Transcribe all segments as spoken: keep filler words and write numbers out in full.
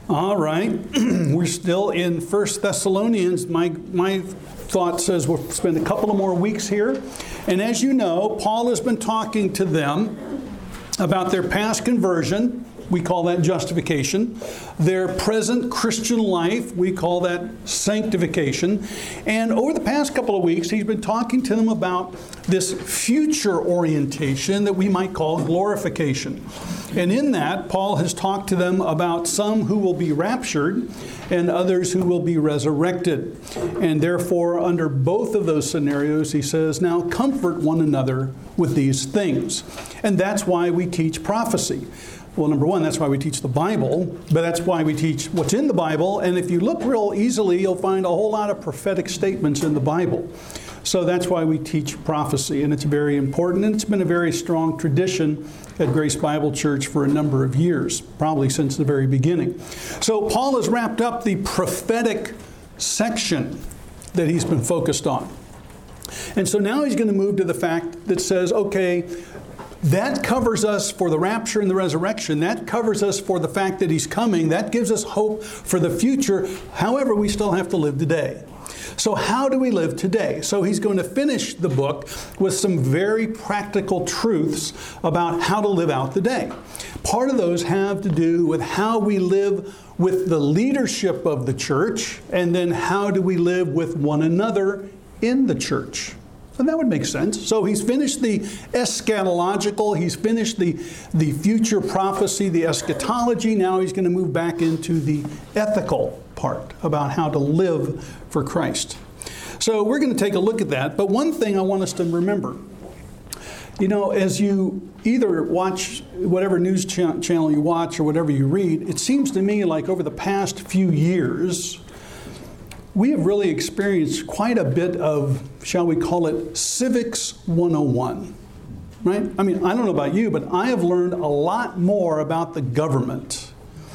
All right. We're still in First Thessalonians. My, my thought says we'll spend a couple of more weeks here. And as you know, Paul has been talking to them about their past conversion. We call that justification. Their present Christian life, we call that sanctification. And over the past couple of weeks, he's been talking to them about this future orientation that we might call glorification. And in that, Paul has talked to them about some who will be raptured and others who will be resurrected. And therefore, under both of those scenarios, he says, now comfort one another with these things. And that's why we teach prophecy. Well, number one, that's why we teach the Bible, but that's why we teach what's in the Bible. And if you look real easily, you'll find a whole lot of prophetic statements in the Bible. So that's why we teach prophecy, and it's very important. And it's been a very strong tradition at Grace Bible Church for a number of years, probably since the very beginning. So Paul has wrapped up the prophetic section that he's been focused on. And so now he's going to move to the fact that says, okay, that covers us for the rapture and the resurrection. That covers us for the fact that he's coming. That gives us hope for the future. However, we still have to live today. So how do we live today? So he's going to finish the book with some very practical truths about how to live out the day. Part of those have to do with how we live with the leadership of the church, and then how do we live with one another in the church. And that would make sense. So he's finished the eschatological, he's finished the, the future prophecy, the eschatology. Now he's going to move back into the ethical part about how to live for Christ. So we're going to take a look at that. But one thing I want us to remember, you know, as you either watch whatever news ch- channel you watch or whatever you read, it seems to me like over the past few years, we have really experienced quite a bit of, shall we call it, civics one oh one, right? I mean, I don't know about you, but I have learned a lot more about the government,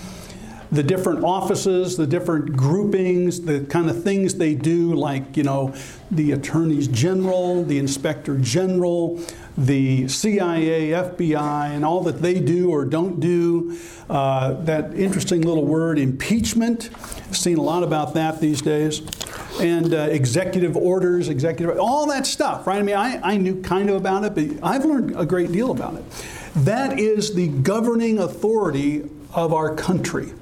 the different offices, the different groupings, the kind of things they do, like, you know, the attorneys general, the inspector general, the C I A, F B I, and all that they do or don't do. Uh, that interesting little word, impeachment. I've seen a lot about that these days. And uh, executive orders, executive, all that stuff, right? I mean, I, I knew kind of about it, but I've learned a great deal about it. That is the governing authority of our country.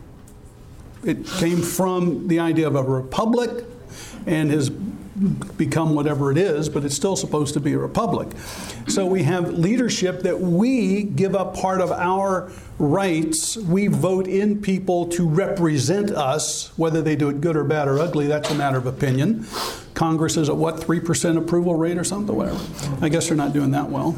It came from the idea of a republic and has become whatever it is, but it's still supposed to be a republic. So we have leadership that we give up part of our rights. We vote in people to represent us, whether they do it good or bad or ugly, that's a matter of opinion. Congress is at what, three percent approval rate or something, whatever. I guess they're not doing that well.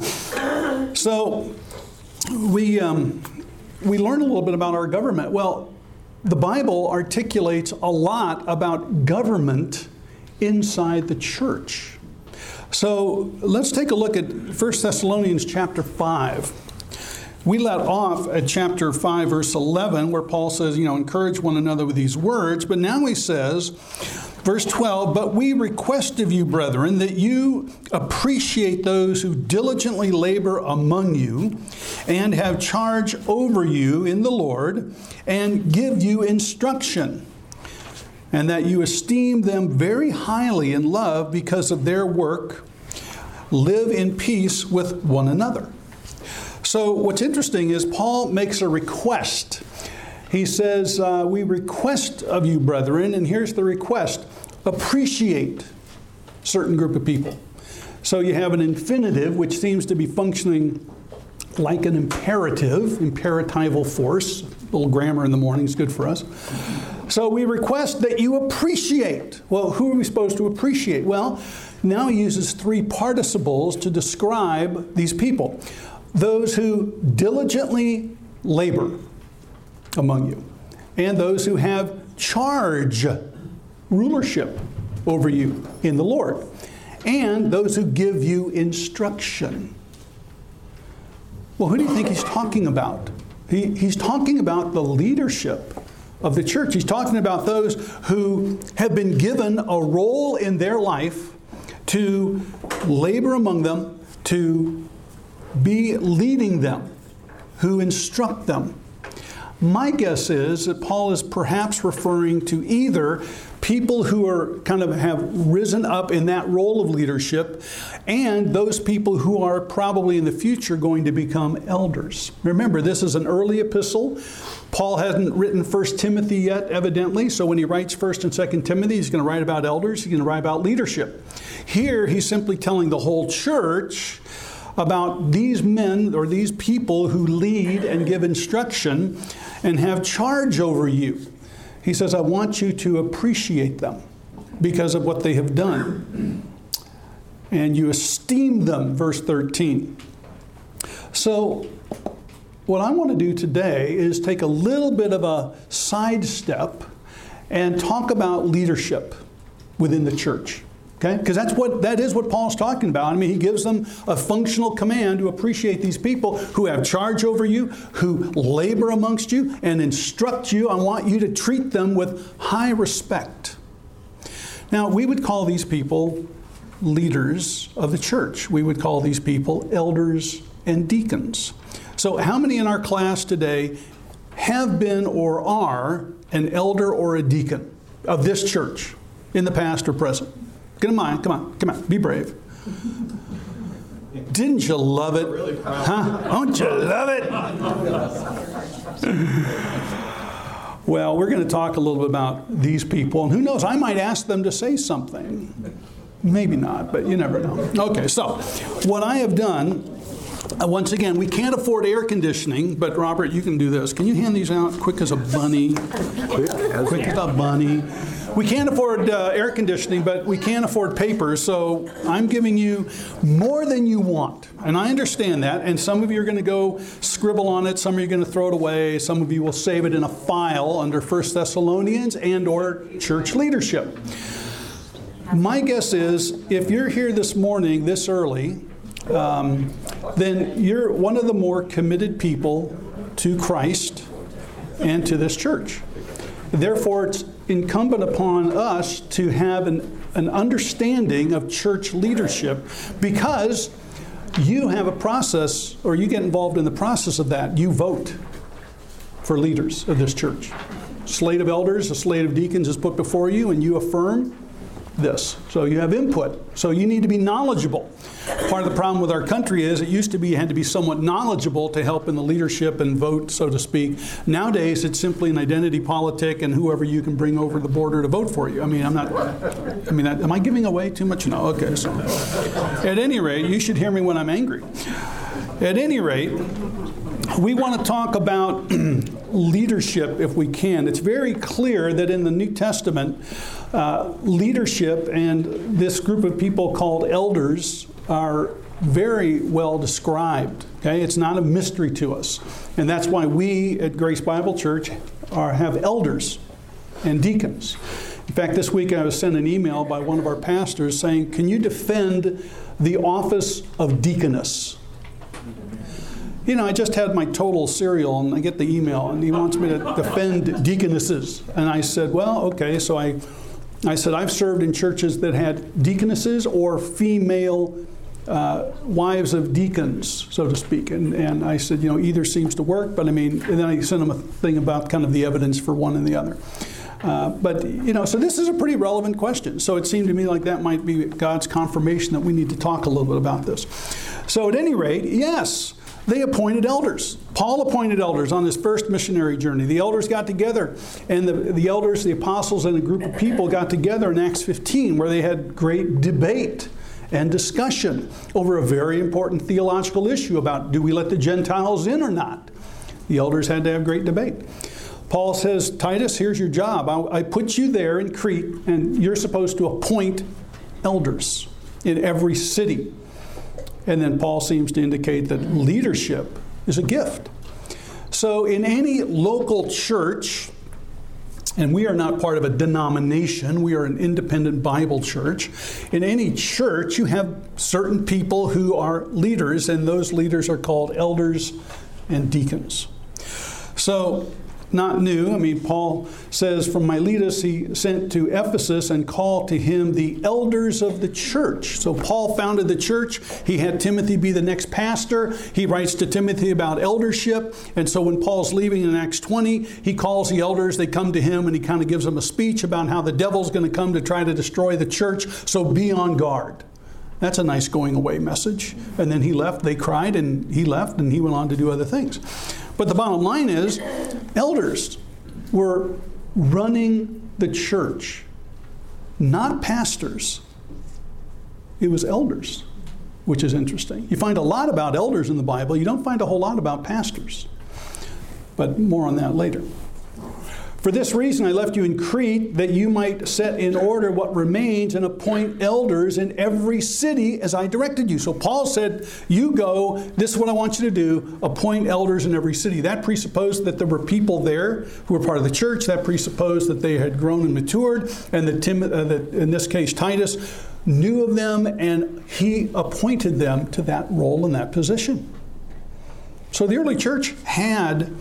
So we, um, we learn a little bit about our government. Well, the Bible articulates a lot about government inside the church. So let's take a look at First Thessalonians chapter five. We let off at chapter five, verse eleven, where Paul says, you know, encourage one another with these words. But now he says, verse twelve, but we request of you, brethren, that you appreciate those who diligently labor among you and have charge over you in the Lord and give you instruction, and that you esteem them very highly in love because of their work. Live in peace with one another. So what's interesting is Paul makes a request. He says, uh, we request of you, brethren, and here's the request: appreciate a certain group of people. So you have an infinitive, which seems to be functioning like an imperative, imperatival force. A little grammar in the morning is good for us. So we request that you appreciate. Well, who are we supposed to appreciate? Well, now he uses three participles to describe these people. Those who diligently labor among you, and those who have charge, rulership over you in the Lord, and those who give you instruction. Well, who do you think he's talking about? He, he's talking about the leadership of the church. He's talking about those who have been given a role in their life to labor among them, to be leading them, who instruct them. My guess is that Paul is perhaps referring to either people who are kind of have risen up in that role of leadership and those people who are probably in the future going to become elders. Remember, this is an early epistle. Paul hasn't written First Timothy yet, evidently, so when he writes First and Second Timothy, he's going to write about elders, he's going to write about leadership. Here, he's simply telling the whole church about these men or these people who lead and give instruction and have charge over you. He says, I want you to appreciate them because of what they have done. And you esteem them, verse thirteen. So, what I want to do today is take a little bit of a sidestep and talk about leadership within the church. Okay? Because that's what that is what Paul's talking about. I mean, he gives them a functional command to appreciate these people who have charge over you, who labor amongst you, and instruct you. I want you to treat them with high respect. Now, we would call these people leaders of the church. We would call these people elders and deacons. So how many in our class today have been or are an elder or a deacon of this church in the past or present? Get in mind, come on, come on, be brave. Didn't you love it? Huh? Don't you love it? Well, we're going to talk a little bit about these people, and who knows, I might ask them to say something. Maybe not, but you never know. Okay, so what I have done, uh, once again, we can't afford air conditioning, but Robert, you can do this. Can you hand these out quick as a bunny? Quick, quick as a bunny. We can't afford uh, air conditioning, but we can afford paper, so I'm giving you more than you want. And I understand that, and some of you are going to go scribble on it, some of you are going to throw it away, some of you will save it in a file under First Thessalonians and or church leadership. My guess is, if you're here this morning, this early, um, then you're one of the more committed people to Christ and to this church. Therefore, it's incumbent upon us to have an, an understanding of church leadership because you have a process, or you get involved in the process of that. You vote for leaders of this church. Slate of elders, a slate of deacons is put before you, and you affirm this. So you have input. So you need to be knowledgeable. Part of the problem with our country is it used to be you had to be somewhat knowledgeable to help in the leadership and vote, so to speak. Nowadays, it's simply an identity politic and whoever you can bring over the border to vote for you. I mean, I'm not, I mean, am I giving away too much? No, okay. So at any rate, you should hear me when I'm angry. At any rate, we want to talk about leadership if we can. It's very clear that in the New Testament, uh, leadership and this group of people called elders are very well described. Okay, it's not a mystery to us. And that's why we at Grace Bible Church are, have elders and deacons. In fact, this week I was sent an email by one of our pastors saying, can you defend the office of deaconess? You know, I just had my total cereal and I get the email and he wants me to defend deaconesses. And I said, well, okay. So I, I said, I've served in churches that had deaconesses or female uh, wives of deacons, so to speak. And, and I said, you know, either seems to work. But I mean, and then I sent him a thing about kind of the evidence for one and the other. Uh, but, you know, so this is a pretty relevant question. So it seemed to me like that might be God's confirmation that we need to talk a little bit about this. So at any rate, yes, they appointed elders. Paul appointed elders on his first missionary journey. The elders got together, and the, the elders, the apostles, and a group of people got together in Acts fifteen, where they had great debate and discussion over a very important theological issue about do we let the Gentiles in or not? The elders had to have great debate. Paul says, Titus, here's your job. I, I put you there in Crete, and you're supposed to appoint elders in every city. And then Paul seems to indicate that leadership is a gift. So in any local church, and we are not part of a denomination, we are an independent Bible church. In any church, you have certain people who are leaders, and those leaders are called elders and deacons. So not new. I mean, Paul says, from Miletus he sent to Ephesus and called to him the elders of the church. So Paul founded the church. He had Timothy be the next pastor. He writes to Timothy about eldership. And so when Paul's leaving in Acts twenty, he calls the elders. They come to him and he kind of gives them a speech about how the devil's going to come to try to destroy the church. So be on guard. That's a nice going away message. And then he left. They cried and he left and he went on to do other things. But the bottom line is, elders were running the church, not pastors. It was elders, which is interesting. You find a lot about elders in the Bible. You don't find a whole lot about pastors. But more on that later. For this reason I left you in Crete, that you might set in order what remains and appoint elders in every city as I directed you. So Paul said, you go, this is what I want you to do, appoint elders in every city. That presupposed that there were people there who were part of the church. That presupposed that they had grown and matured, and that, Tim, uh, that in this case Titus knew of them, and he appointed them to that role and that position. So the early church had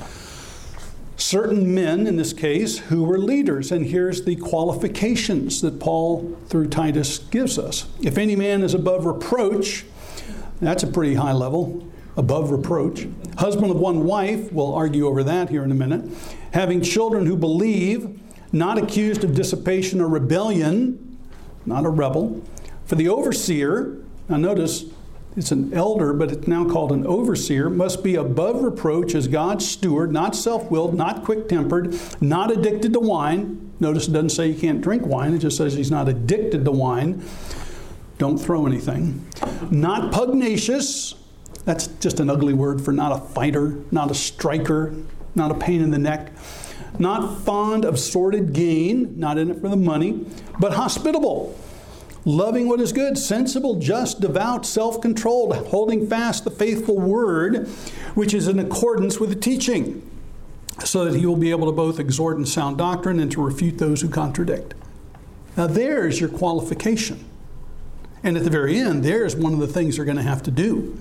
certain men, in this case, who were leaders. And here's the qualifications that Paul, through Titus, gives us. If any man is above reproach, that's a pretty high level, above reproach. Husband of one wife, we'll argue over that here in a minute. Having children who believe, not accused of dissipation or rebellion, not a rebel. For the overseer, now notice, it's an elder, but it's now called an overseer, must be above reproach as God's steward, not self-willed, not quick-tempered, not addicted to wine. Notice it doesn't say you can't drink wine. It just says he's not addicted to wine. Don't throw anything. Not pugnacious. That's just an ugly word for not a fighter, not a striker, not a pain in the neck. Not fond of sordid gain, not in it for the money, but hospitable. Loving what is good, sensible, just, devout, self-controlled, holding fast the faithful word, which is in accordance with the teaching, so that he will be able to both exhort in sound doctrine and to refute those who contradict. Now there's your qualification. And at the very end, there's one of the things they're going to have to do.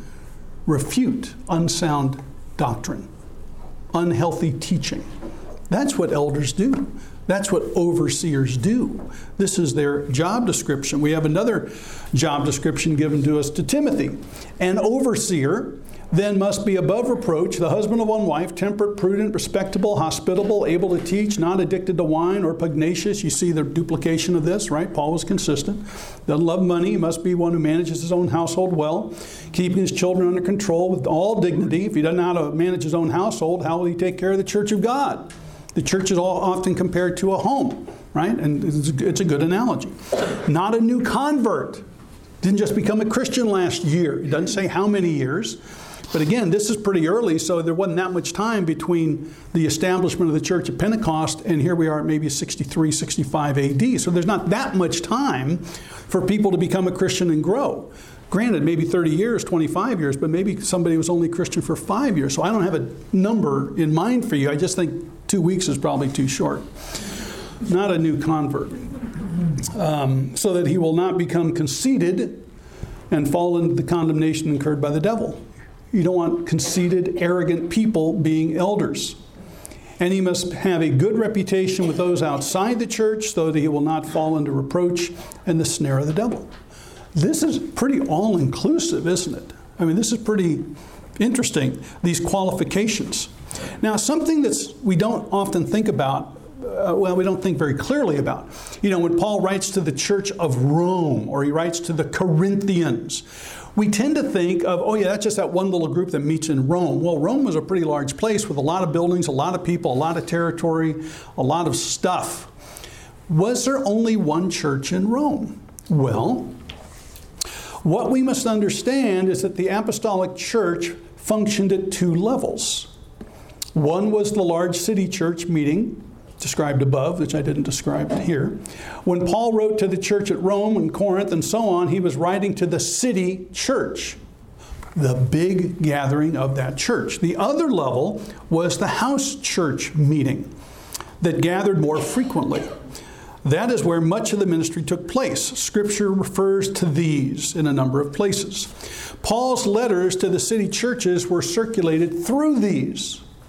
Refute unsound doctrine, unhealthy teaching. That's what elders do. That's what overseers do. This is their job description. We have another job description given to us to Timothy. An overseer then must be above reproach, the husband of one wife, temperate, prudent, respectable, hospitable, able to teach, not addicted to wine or pugnacious. You see the duplication of this, right? Paul was consistent. Doesn't love money. He must be one who manages his own household well, keeping his children under control with all dignity. If he doesn't know how to manage his own household, how will he take care of the church of God? The church is all often compared to a home, right? And it's a good analogy. Not a new convert. Didn't just become a Christian last year. It doesn't say how many years. But again, this is pretty early, so there wasn't that much time between the establishment of the church at Pentecost and here we are at maybe sixty-three, sixty-five A D. So there's not that much time for people to become a Christian and grow. Granted, maybe thirty years, twenty-five years, but maybe somebody was only Christian for five years. So I don't have a number in mind for you. I just think two weeks is probably too short. Not a new convert. Um, so that he will not become conceited and fall into the condemnation incurred by the devil. You don't want conceited, arrogant people being elders. And he must have a good reputation with those outside the church so that he will not fall into reproach and the snare of the devil. This is pretty all-inclusive, isn't it? I mean, this is pretty interesting, these qualifications. Now, something that we don't often think about, uh, well, we don't think very clearly about. You know, when Paul writes to the church of Rome, or he writes to the Corinthians, we tend to think of, oh yeah, that's just that one little group that meets in Rome. Well, Rome was a pretty large place with a lot of buildings, a lot of people, a lot of territory, a lot of stuff. Was there only one church in Rome? Well, what we must understand is that the apostolic church functioned at two levels. One was the large city church meeting, described above, which I didn't describe here. When Paul wrote to the church at Rome and Corinth and so on, he was writing to the city church, the big gathering of that church. The other level was the house church meeting that gathered more frequently. That is where much of the ministry took place. Scripture refers to these in a number of places. Paul's letters to the city churches were circulated through these.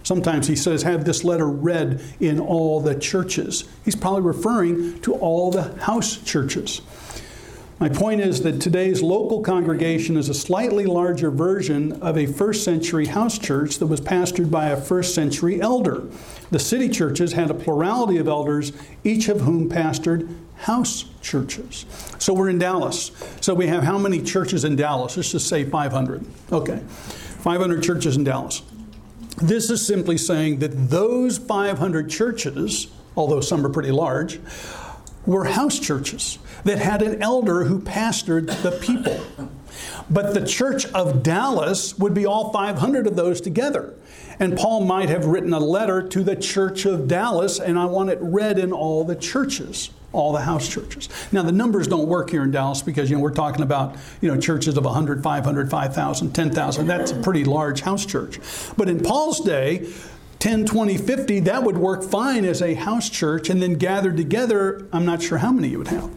Sometimes he says, have this letter read in all the churches. He's probably referring to all the house churches. My point is that today's local congregation is a slightly larger version of a first century house church that was pastored by a first century elder. The city churches had a plurality of elders, each of whom pastored house churches. So we're in Dallas. So we have how many churches in Dallas? Let's just say five hundred. Okay, five hundred churches in Dallas. This is simply saying that those five hundred churches, although some are pretty large, were house churches that had an elder who pastored the people. But the church of Dallas would be all five hundred of those together. And Paul might have written a letter to the church of Dallas, and I want it read in all the churches, all the house churches. Now, the numbers don't work here in Dallas because, you know, we're talking about, you know, churches of one hundred, five hundred, five thousand, ten thousand. That's a pretty large house church. But in Paul's day, ten, twenty, fifty, that would work fine as a house church, and then gathered together, I'm not sure how many you would have.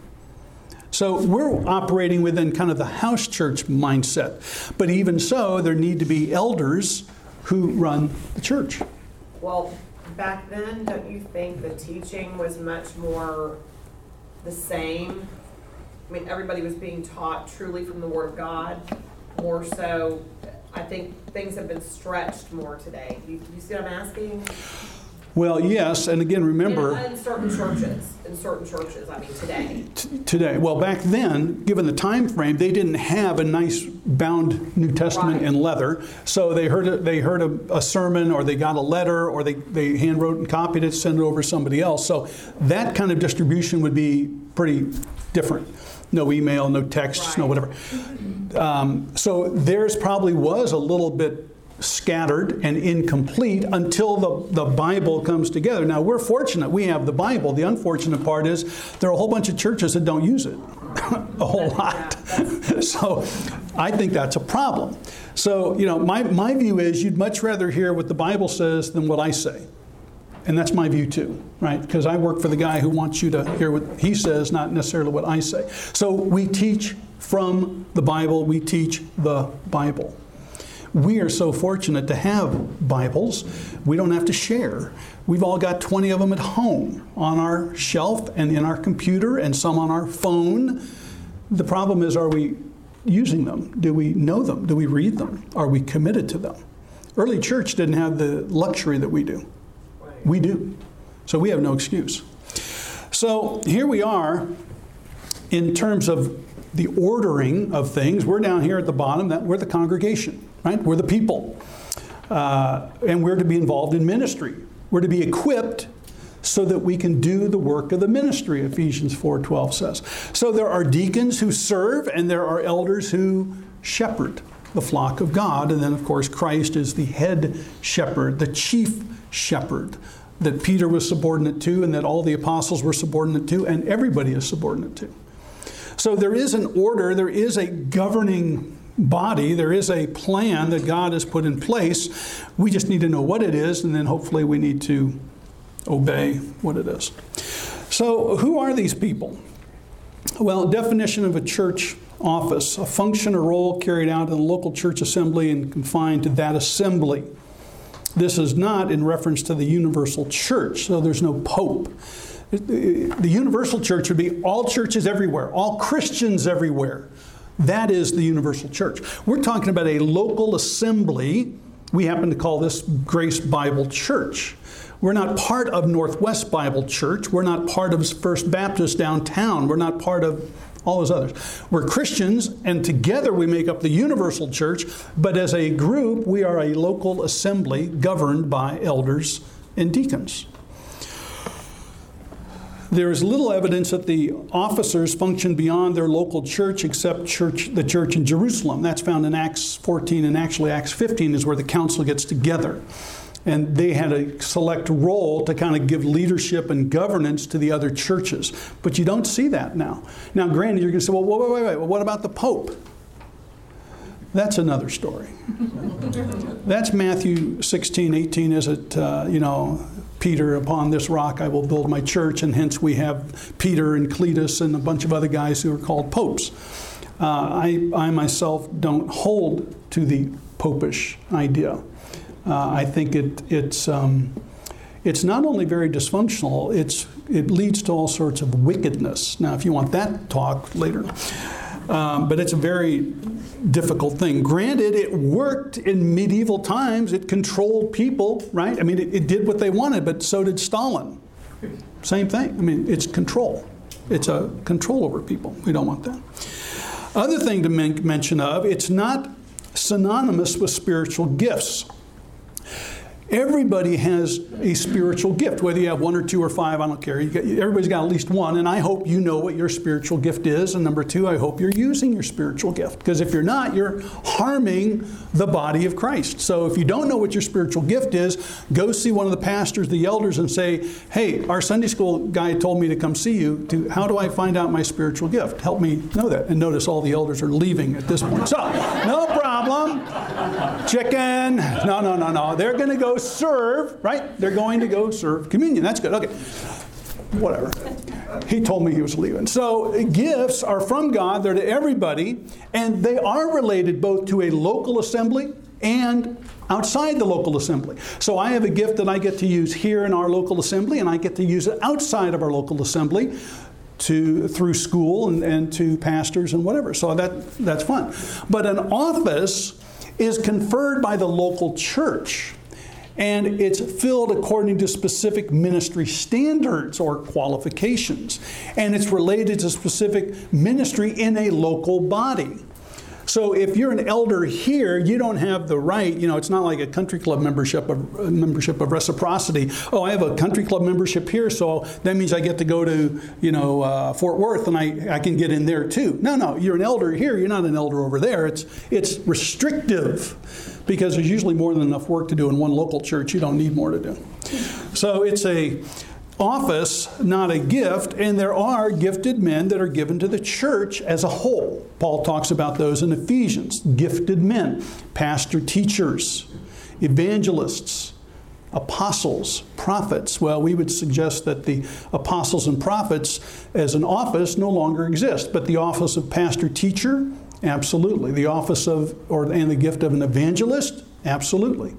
So we're operating within kind of the house church mindset. But even so, there need to be elders who run the church. Well, back then, don't you think the teaching was much more the same? I mean, everybody was being taught truly from the Word of God, more so. I think things have been stretched more today. You, you see what I'm asking? Well, yes, and again, remember... In, in certain churches, in certain churches, I mean, today. T- today. Well, back then, given the time frame, they didn't have a nice bound New Testament Right. in leather. So they heard a, they heard a, a sermon, or they got a letter, or they, they hand wrote and copied it, sent it over to somebody else. So that kind of distribution would be pretty different. No email, no texts, Right. no whatever. Um, so theirs probably was a little bit scattered and incomplete until the, the Bible comes together. Now, we're fortunate we have the Bible. The unfortunate part is there are a whole bunch of churches that don't use it a whole lot. So I think that's a problem. So, you know, my, my view is you'd much rather hear what the Bible says than what I say. And that's my view too, right? Because I work for the guy who wants you to hear what he says, not necessarily what I say. So we teach from the Bible. We teach the Bible. We are so fortunate to have Bibles. We don't have to share. We've all got twenty of them at home on our shelf and in our computer and some on our phone. The problem is, are we using them? Do we know them? Do we read them? Are we committed to them? Early church didn't have the luxury that we do. We do. So we have no excuse. So here we are in terms of the ordering of things. We're down here at the bottom. That we're the congregation, right? We're the people. Uh, and we're to be involved in ministry. We're to be equipped so that we can do the work of the ministry, Ephesians four twelve says. So there are deacons who serve, and there are elders who shepherd the flock of God. And then, of course, Christ is the head shepherd, the chief shepherd that Peter was subordinate to, and that all the apostles were subordinate to, and everybody is subordinate to. So there is an order, there is a governing body, there is a plan that God has put in place. We just need to know what it is, and then hopefully we need to obey what it is. So who are these people? Well, definition of a church office: a function or role carried out in a local church assembly and confined to that assembly. This is not in reference to the universal church, so there's no pope. The universal church would be all churches everywhere, all Christians everywhere. That is the universal church. We're talking about a local assembly. We happen to call this Grace Bible Church. We're not part of Northwest Bible Church. We're not part of First Baptist downtown. We're not part of all those others. We're Christians, and together we make up the universal church, but as a group, we are a local assembly governed by elders and deacons. There is little evidence that the officers function beyond their local church except church, the church in Jerusalem. That's found in Acts fourteen, and actually Acts fifteen is where the council gets together. And they had a select role to kind of give leadership and governance to the other churches. But you don't see that now. Now, granted, you're going to say, well, wait, wait, wait, well, what about the Pope? That's another story. That's Matthew sixteen, eighteen, is it, uh, you know, Peter, upon this rock I will build my church, and hence we have Peter and Cletus and a bunch of other guys who are called popes. Uh, I, I myself don't hold to the popish idea. Uh, I think it, it's, um, it's not only very dysfunctional, it's, it leads to all sorts of wickedness. Now, if you want that talk later. Um, but it's a very difficult thing. Granted, it worked in medieval times. It controlled people, right? I mean, it, it did what they wanted, but so did Stalin. Same thing. I mean, it's control. It's a control over people. We don't want that. Other thing to men- mention of, it's not synonymous with spiritual gifts. Everybody has a spiritual gift, whether you have one or two or five, I don't care. You got, everybody's got at least one, and I hope you know what your spiritual gift is. And number two, I hope you're using your spiritual gift. Because if you're not, you're harming the body of Christ. So if you don't know what your spiritual gift is, go see one of the pastors, the elders, and say, hey, our Sunday school guy told me to come see you. To, how do I find out my spiritual gift? Help me know that. And notice all the elders are leaving at this point. So, no problem. Chicken. No, no, no, no. They're going to go serve, right? They're going to go serve communion. That's good. Okay. Whatever. He told me he was leaving. So gifts are from God. They're to everybody. And they are related both to a local assembly and outside the local assembly. So I have a gift that I get to use here in our local assembly, and I get to use it outside of our local assembly to through school and, and to pastors and whatever. So that that's fun. But an office is conferred by the local church, and it's filled according to specific ministry standards or qualifications. And it's related to specific ministry in a local body. So if you're an elder here, you don't have the right, you know, it's not like a country club membership of, uh, membership of reciprocity. Oh, I have a country club membership here, so that means I get to go to, you know, uh, Fort Worth, and I, I can get in there too. No, no, you're an elder here, you're not an elder over there. It's, it's restrictive because there's usually more than enough work to do in one local church. You don't need more to do. So it's a office, not a gift, and there are gifted men that are given to the church as a whole. Paul talks about those in Ephesians. Gifted men, pastor teachers, evangelists, apostles, prophets. Well, we would suggest that the apostles and prophets as an office no longer exist, but the office of pastor teacher, absolutely. The office of, or and the gift of an evangelist, absolutely.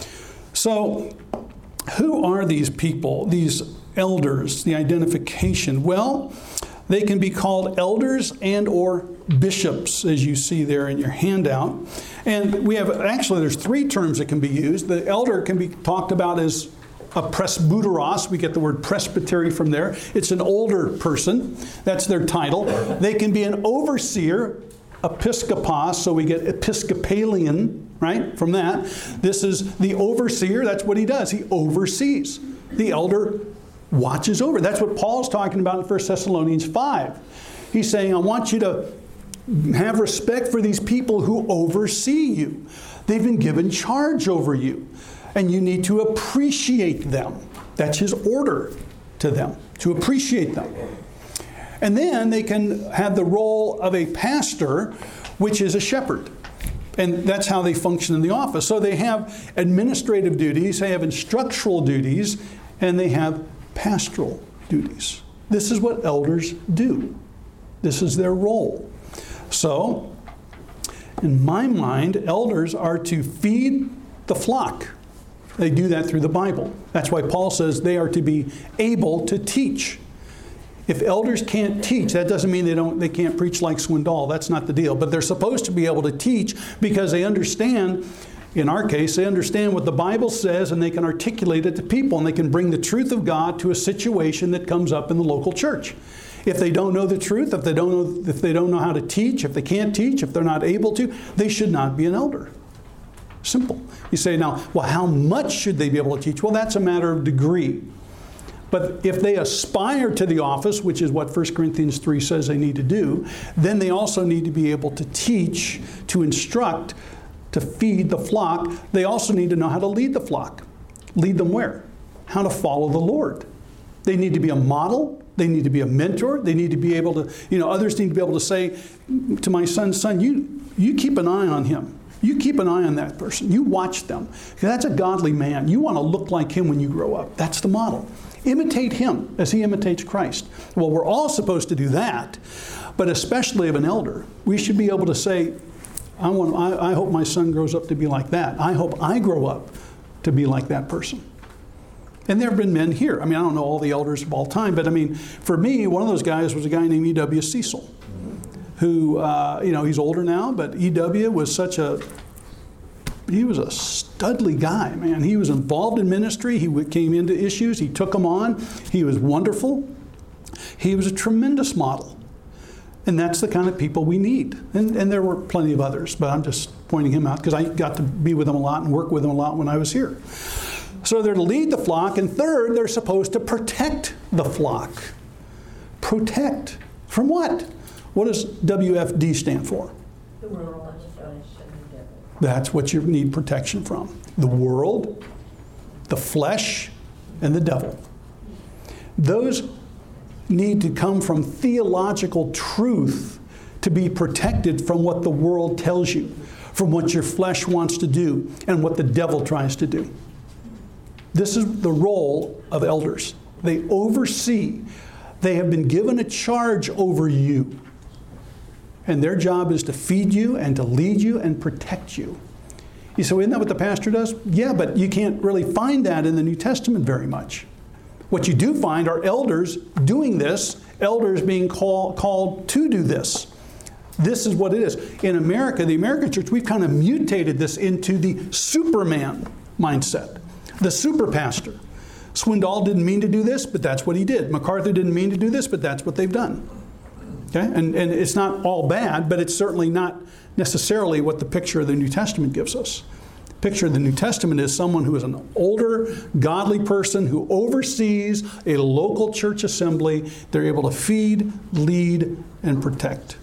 So, who are these people, these elders, the identification? Well, they can be called elders and or bishops, as you see there in your handout. And we have, actually, there's three terms that can be used. The elder can be talked about as a presbyteros. We get the word presbytery from there. It's an older person. That's their title. They can be an overseer, episkopos, so we get Episcopalian, right, from that. This is the overseer. That's what he does. He oversees. The elder watches over. That's what Paul's talking about in First Thessalonians five. He's saying, I want you to have respect for these people who oversee you. They've been given charge over you, and you need to appreciate them. That's his order to them, to appreciate them. And then they can have the role of a pastor, which is a shepherd. And that's how they function in the office. So they have administrative duties, they have instructional duties, and they have pastoral duties. This is what elders do. This is their role. So, in my mind, elders are to feed the flock. They do that through the Bible. That's why Paul says they are to be able to teach. If elders can't teach, that doesn't mean they don't they can't preach like Swindoll. That's not the deal. But they're supposed to be able to teach because they understand, in our case, they understand what the Bible says, and they can articulate it to people, and they can bring the truth of God to a situation that comes up in the local church. If they don't know the truth, if they don't know, if they don't know how to teach, if they can't teach, if they're not able to, they should not be an elder. Simple. You say, now, well, how much should they be able to teach? Well, that's a matter of degree. But if they aspire to the office, which is what First Corinthians three says they need to do, then they also need to be able to teach, to instruct, to feed the flock. They also need to know how to lead the flock. Lead them where? How to follow the Lord. They need to be a model. They need to be a mentor. They need to be able to, you know, others need to be able to say to my son's son, you, you keep an eye on him. You keep an eye on that person. You watch them. That's a godly man. You want to look like him when you grow up. That's the model. Imitate him as he imitates Christ. Well, we're all supposed to do that, but especially of an elder. We should be able to say, I, want, I, I hope my son grows up to be like that. I hope I grow up to be like that person. And there have been men here. I mean, I don't know all the elders of all time, but I mean, for me, one of those guys was a guy named E W Cecil, who, uh, you know, he's older now, but E W was such a, he was a studly guy, man. He was involved in ministry. He came into issues. He took them on. He was wonderful. He was a tremendous model. And that's the kind of people we need. And, and there were plenty of others, but I'm just pointing him out because I got to be with him a lot and work with him a lot when I was here. So they're to lead the flock, and third, they're supposed to protect the flock. Protect. From what? What does W F D stand for? The world and the flesh and the devil. That's what you need protection from. The world, the flesh, and the devil. Those need to come from theological truth to be protected from what the world tells you, from what your flesh wants to do, and what the devil tries to do. This is the role of elders. They oversee. They have been given a charge over you. And their job is to feed you and to lead you and protect you. You say, well, isn't that what the pastor does? Yeah, but you can't really find that in the New Testament very much. What you do find are elders doing this, elders being call, called to do this. This is what it is. In America, the American church, we've kind of mutated this into the Superman mindset. The super pastor. Swindoll didn't mean to do this, but that's what he did. MacArthur didn't mean to do this, but that's what they've done. Okay? And, and it's not all bad, but it's certainly not necessarily what the picture of the New Testament gives us. The picture of the New Testament is someone who is an older, godly person who oversees a local church assembly. They're able to feed, lead, and protect.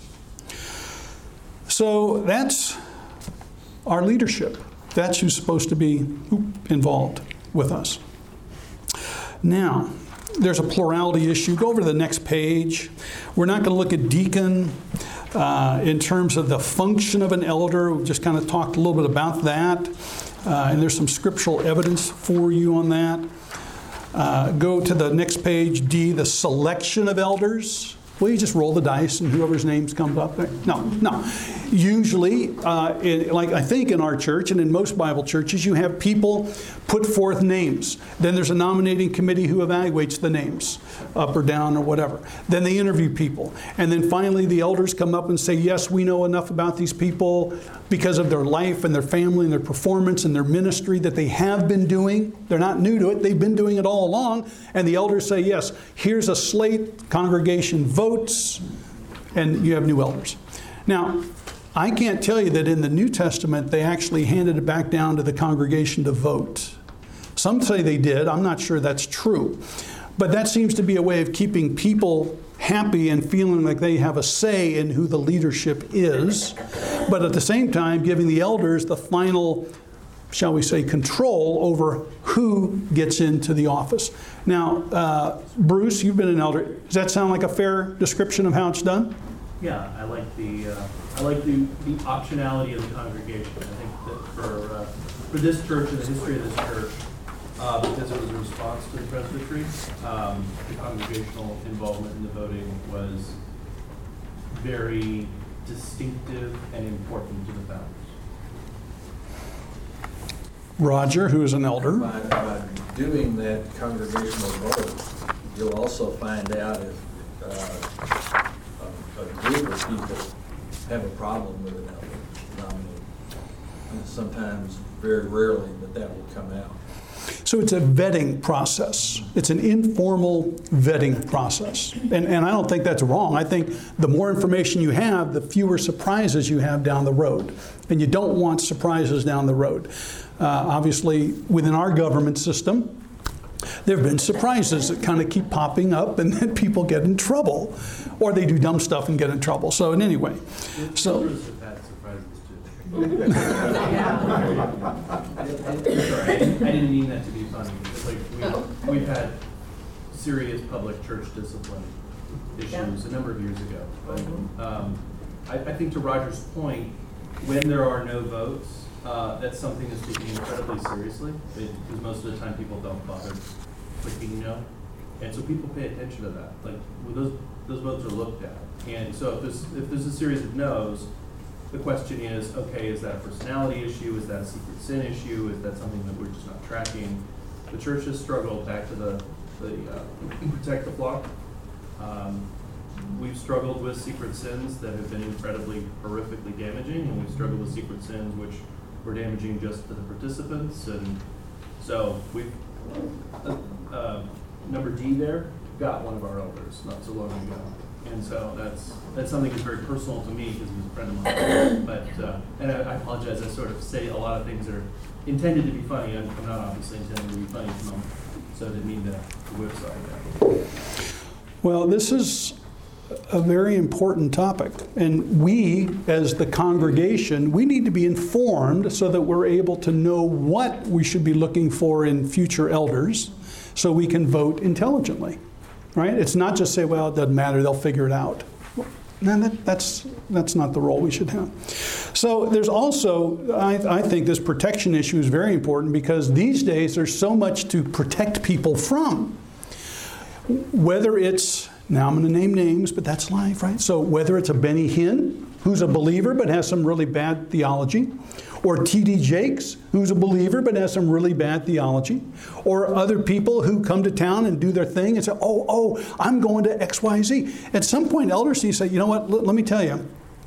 So that's our leadership. That's who's supposed to be involved with us. Now, there's a plurality issue. Go over to the next page. We're not going to look at deacon uh, in terms of the function of an elder. We've just kind of talked a little bit about that. Uh, and there's some scriptural evidence for you on that. Uh, go to the next page, D, the selection of elders. Well, you just roll the dice and whoever's names comes up there. No, no. Usually, uh, it, like I think in our church and in most Bible churches, you have people put forth names. Then there's a nominating committee who evaluates the names, up or down or whatever. Then they interview people. And then finally the elders come up and say, yes, we know enough about these people because of their life and their family and their performance and their ministry that they have been doing. They're not new to it. They've been doing it all along. And the elders say, yes, here's a slate, congregation votes, and you have new elders. Now, I can't tell you that in the New Testament they actually handed it back down to the congregation to vote. Some say they did. I'm not sure that's true. But that seems to be a way of keeping people happy and feeling like they have a say in who the leadership is, but at the same time giving the elders the final, shall we say, control over who gets into the office. Now, uh, Bruce, you've been an elder. Does that sound like a fair description of how it's done? Yeah, I like the uh, I like the, the optionality of the congregation. I think that for uh, for this church and the history of this church, uh, because it was a response to the presbytery, um, the congregational involvement in the voting was very distinctive and important to the founders. Roger, who is an elder. By, by doing that congregational vote, you'll also find out if uh, a, a group of people have a problem with an elder nominee. And sometimes, very rarely, but that will come out. So it's a vetting process. It's an informal vetting process. And, and I don't think that's wrong. I think the more information you have, the fewer surprises you have down the road. And you don't want surprises down the road. Uh, obviously, within our government system, there have been surprises that kind of keep popping up, and then people get in trouble. Or they do dumb stuff and get in trouble. So in any way. So. Sorry, I didn't, I didn't mean that to be funny. It's like we've, we've had serious public church discipline issues yeah. a number of years ago. But um, I, I think to Roger's point, when there are no votes, uh, that's something that's taken incredibly seriously, because most of the time people don't bother clicking no. And so people pay attention to that. Like well, those those votes are looked at. And so if there's, if there's a series of no's, the question is, okay, is that a personality issue? Is that a secret sin issue? Is that something that we're just not tracking? The church has struggled, back to the, the uh, protect the flock. Um, we've struggled with secret sins that have been incredibly horrifically damaging, and we've struggled with secret sins which were damaging just to the participants. And so we've, uh, uh, number D there, got one of our elders not so long ago. And so that's that's something that's very personal to me because he's a friend of mine. But uh, and I, I apologize. I sort of say a lot of things that are intended to be funny. I'm, I'm not obviously intending to be funny at the moment, so I didn't mean to, to whipsaw that. Well, this is a very important topic, and we, as the congregation, we need to be informed so that we're able to know what we should be looking for in future elders, so we can vote intelligently. Right? It's not just say, well, it doesn't matter, they'll figure it out. No, that, that's, that's not the role we should have. So there's also, I, I think this protection issue is very important because these days there's so much to protect people from. Whether it's, now I'm going to name names, but that's life, right? So whether it's a Benny Hinn, who's a believer but has some really bad theology, or T D Jakes, who's a believer but has some really bad theology, or other people who come to town and do their thing and say, oh, oh, I'm going to X Y Z. At some point, elders need to say, you know what, L- let me tell you,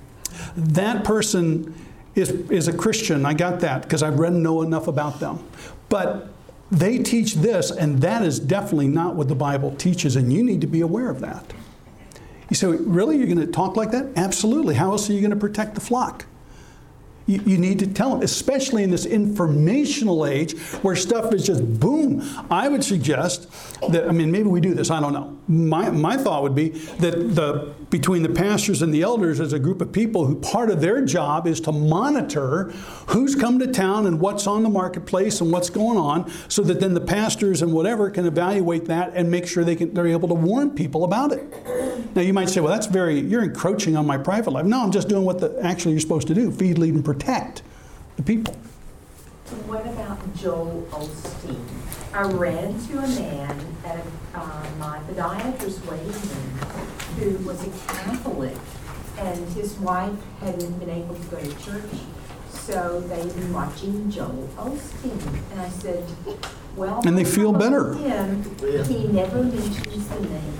that person is, is a Christian. I got that because I've read and know enough about them. But they teach this, and that is definitely not what the Bible teaches, and you need to be aware of that. You say, really, you're going to talk like that? Absolutely. How else are you going to protect the flock? You, you need to tell them, especially in this informational age where stuff is just boom. I would suggest that, I mean, maybe we do this, I don't know. My, my thought would be that the between the pastors and the elders is a group of people who part of their job is to monitor who's come to town and what's on the marketplace and what's going on, so that then the pastors and whatever can evaluate that and make sure they can, they're able to warn people about it. Now you might say, well, that's very, you're encroaching on my private life. No, I'm just doing what the, actually you're supposed to do, feed, lead, and protect the people. What about Joel Osteen? I ran to a man at a, uh, my podiatrist waiting room who was a Catholic, and his wife hadn't been able to go to church, so they've been watching Joel Osteen. And I said, well, and they feel better. Him, he never mentions the name.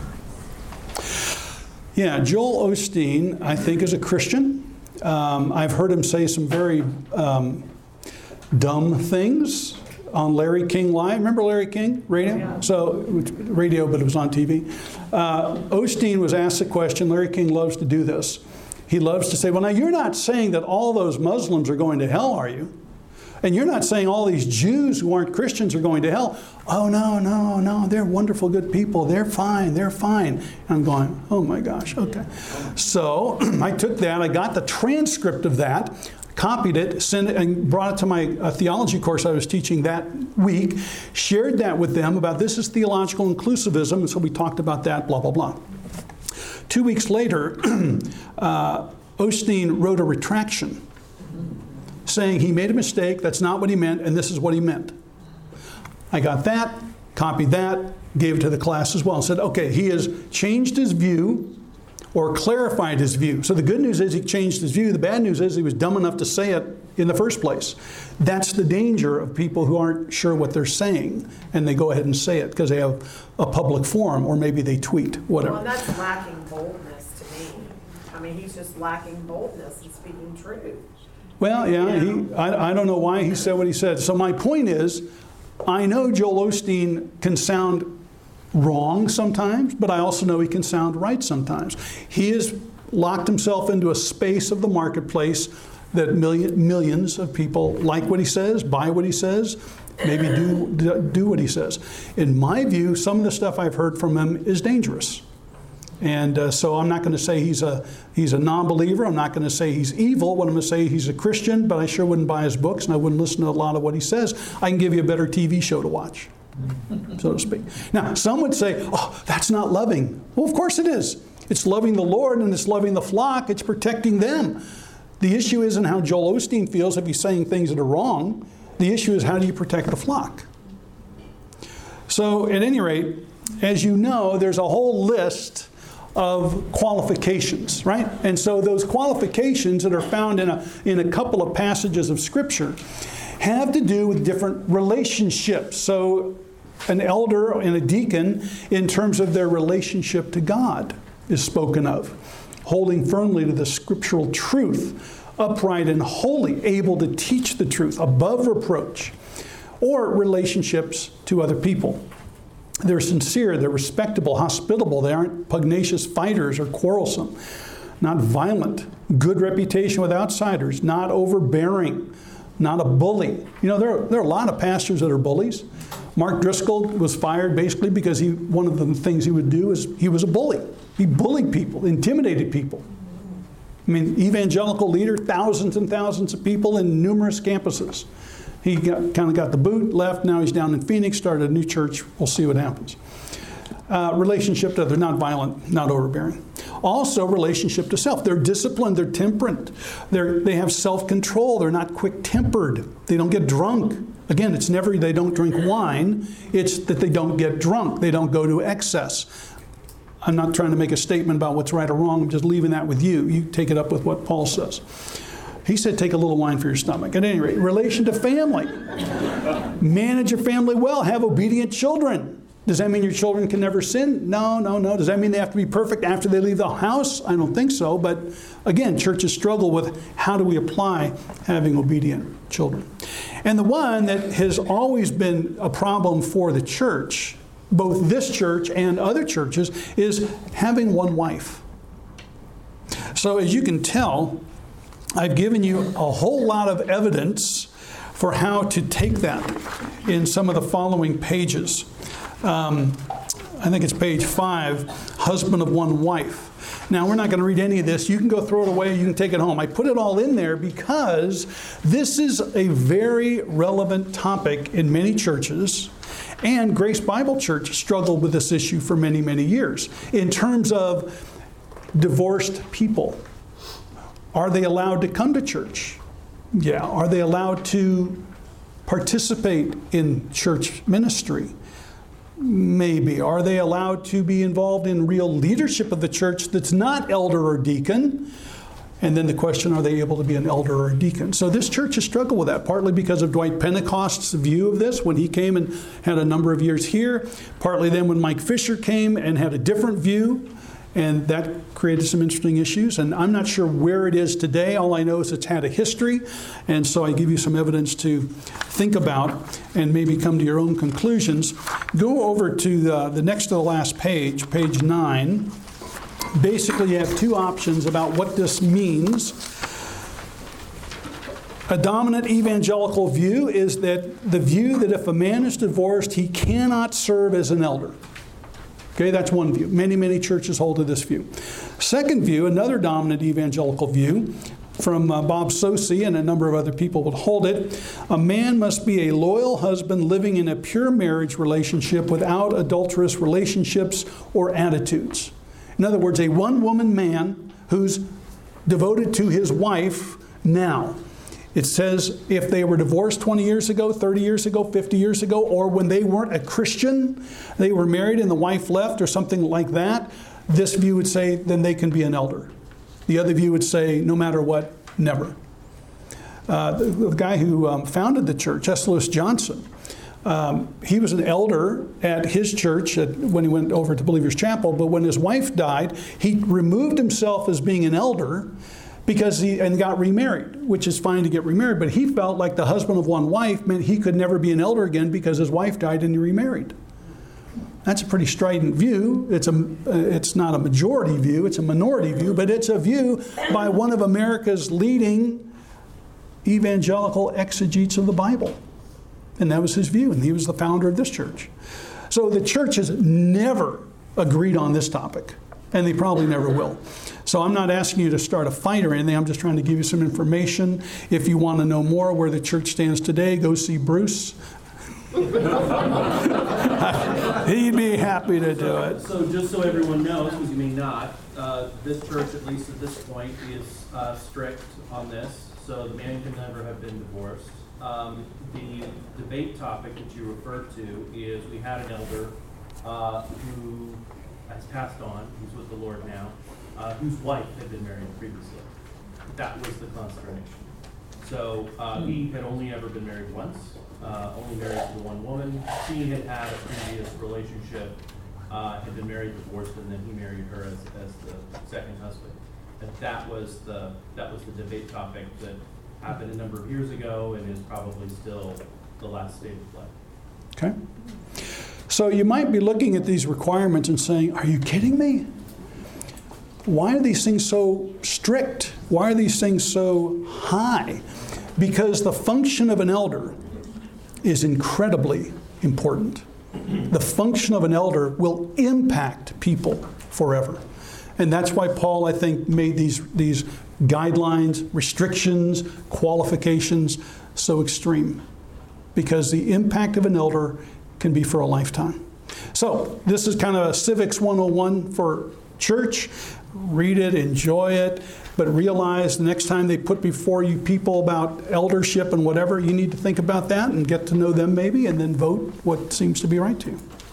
Yeah, Joel Osteen, I think, is a Christian. Um, I've heard him say some very um, dumb things on Larry King Live. Remember Larry King radio? Yeah. So radio, but it was on T V. Uh, Osteen was asked a question. Larry King loves to do this. He loves to say, well, now you're not saying that all those Muslims are going to hell, are you? And you're not saying all these Jews who aren't Christians are going to hell. Oh, no, no, no, they're wonderful, good people. They're fine, they're fine. I'm going, oh my gosh, okay. So I took that, I got the transcript of that, copied it, sent it, and brought it to my uh, theology course I was teaching that week, shared that with them about this is theological inclusivism, and so we talked about that, blah, blah, blah. Two weeks later, uh, Osteen wrote a retraction saying he made a mistake, that's not what he meant, and this is what he meant. I got that, copied that, gave it to the class as well, and said, okay, he has changed his view or clarified his view. So the good news is he changed his view. The bad news is he was dumb enough to say it in the first place. That's the danger of people who aren't sure what they're saying, and they go ahead and say it because they have a public forum, or maybe they tweet, whatever. Well, that's lacking boldness to me. I mean, he's just lacking boldness in speaking truth. Well, yeah, he, I, I don't know why he said what he said. So my point is, I know Joel Osteen can sound wrong sometimes, but I also know he can sound right sometimes. He has locked himself into a space of the marketplace that million, millions of people like what he says, buy what he says, maybe do, do what he says. In my view, some of the stuff I've heard from him is dangerous. And uh, so I'm not going to say he's a he's a non-believer. I'm not going to say he's evil. What I'm going to say, he's a Christian, but I sure wouldn't buy his books, and I wouldn't listen to a lot of what he says. I can give you a better T V show to watch, so to speak. Now, some would say, oh, that's not loving. Well, of course it is. It's loving the Lord, and it's loving the flock. It's protecting them. The issue isn't how Joel Osteen feels if he's saying things that are wrong. The issue is, how do you protect the flock? So, at any rate, as you know, there's a whole list of qualifications, right? And so those qualifications that are found in a, in a couple of passages of Scripture have to do with different relationships. So an elder and a deacon, in terms of their relationship to God, is spoken of. Holding firmly to the scriptural truth, upright and holy, able to teach the truth, above reproach. Or relationships to other people. They're sincere, they're respectable, hospitable, they aren't pugnacious fighters or quarrelsome, not violent, good reputation with outsiders, not overbearing, not a bully. You know, there are, there are a lot of pastors that are bullies. Mark Driscoll was fired basically because he one of the things he would do is he was a bully. He bullied people, intimidated people. I mean, evangelical leader, thousands and thousands of people in numerous campuses. He got, kind of got the boot, left, now he's down in Phoenix, started a new church. We'll see what happens. Uh, relationship to others, not violent, not overbearing. Also, relationship to self. They're disciplined, they're temperate, they're, they have self-control, they're not quick-tempered, they don't get drunk. Again, it's never they don't drink wine, it's that they don't get drunk, they don't go to excess. I'm not trying to make a statement about what's right or wrong, I'm just leaving that with you. You take it up with what Paul says. He said take a little wine for your stomach. At any rate, relation to family. Manage your family well, have obedient children. Does that mean your children can never sin? No, no, no. Does that mean they have to be perfect after they leave the house? I don't think so. But again, churches struggle with how do we apply having obedient children. And the one that has always been a problem for the church, both this church and other churches, is having one wife. So as you can tell, I've given you a whole lot of evidence for how to take that in some of the following pages. Um, I think it's page five, husband of one wife. Now, we're not going to read any of this. You can go throw it away. You can take it home. I put it all in there because this is a very relevant topic in many churches. And Grace Bible Church struggled with this issue for many, many years. In terms of divorced people, are they allowed to come to church? Yeah. Are they allowed to participate in church ministry? Maybe. Are they allowed to be involved in real leadership of the church that's not elder or deacon? And then the question, are they able to be an elder or a deacon? So this church has struggled with that, partly because of Dwight Pentecost's view of this when he came and had a number of years here, partly then when Mike Fisher came and had a different view, and that created some interesting issues. And I'm not sure where it is today. All I know is it's had a history, and so I give you some evidence to think about and maybe come to your own conclusions. Go over to the, the next to the last page, page nine. Basically, you have two options about what this means. A dominant evangelical view is that the view that if a man is divorced, he cannot serve as an elder. Okay, that's one view. Many, many churches hold to this view. Second view, another dominant evangelical view from uh, Bob Sosi and a number of other people would hold it. A man must be a loyal husband living in a pure marriage relationship without adulterous relationships or attitudes. In other words, a one-woman man who's devoted to his wife now. It says if they were divorced twenty years ago, thirty years ago, fifty years ago, or when they weren't a Christian, they were married and the wife left or something like that, this view would say then they can be an elder. The other view would say no matter what, never. Uh, the, the guy who um, founded the church, S. Lewis Johnson, um, he was an elder at his church at, when he went over to Believers Chapel, but when his wife died, he removed himself as being an elder because he and got remarried, which is fine to get remarried, but he felt like the husband of one wife meant he could never be an elder again because his wife died and he remarried. That's a pretty strident view. It's a it's not a majority view, it's a minority view, but it's a view by one of America's leading evangelical exegetes of the Bible. And that was his view, and he was the founder of this church. So the church has never agreed on this topic, and they probably never will. So I'm not asking you to start a fight or anything. I'm just trying to give you some information. If you want to know more where the church stands today, go see Bruce. He'd be happy to do it. So just so everyone knows, because you may not, uh, this church, at least at this point, is uh, strict on this. So the man can never have been divorced. Um, the debate topic that you referred to is we had an elder uh, who has passed on, he's with the Lord now, uh, whose wife had been married previously. That was the consternation. So uh, he had only ever been married once, uh, only married to the one woman. She had had a previous relationship, uh, had been married, divorced, and then he married her as, as the second husband. And that was the that was the debate topic that happened a number of years ago and is probably still the last state of play. Okay? So you might be looking at these requirements and saying, are you kidding me? Why are these things so strict? Why are these things so high? Because the function of an elder is incredibly important. The function of an elder will impact people forever. And that's why Paul, I think, made these, these guidelines, restrictions, qualifications so extreme. Because the impact of an elder can be for a lifetime. So this is kind of a Civics one oh one for church. Read it, enjoy it, but realize the next time they put before you people about eldership and whatever, you need to think about that and get to know them maybe, and then vote what seems to be right to you.